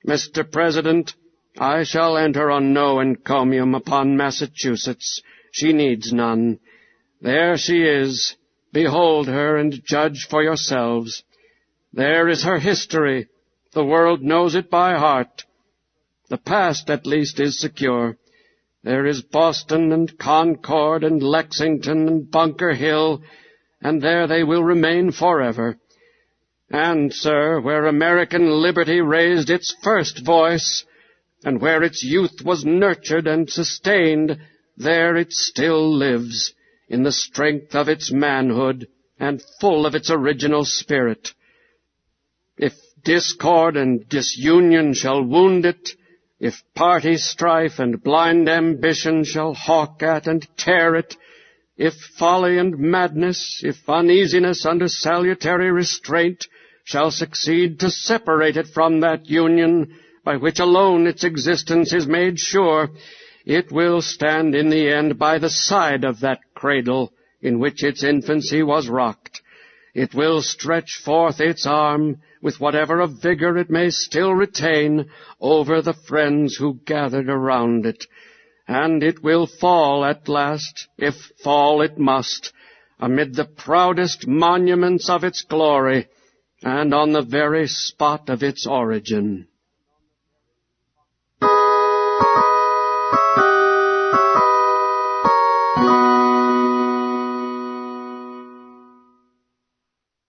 Mr. President, I shall enter on no encomium upon Massachusetts. She needs none. There she is. Behold her and judge for yourselves. There is her history. The world knows it by heart. The past, at least, is secure. There is Boston and Concord and Lexington and Bunker Hill, and there they will remain forever. And, sir, where American liberty raised its first voice, and where its youth was nurtured and sustained, there it still lives, in the strength of its manhood and full of its original spirit. If discord and disunion shall wound it, if party strife and blind ambition shall hawk at and tear it, if folly and madness, if uneasiness under salutary restraint shall succeed to separate it from that union by which alone its existence is made sure, it will stand in the end by the side of that cradle in which its infancy was rocked. It will stretch forth its arm, with whatever of vigor it may still retain, over the friends who gathered around it, and it will fall at last, if fall it must, amid the proudest monuments of its glory, and on the very spot of its origin.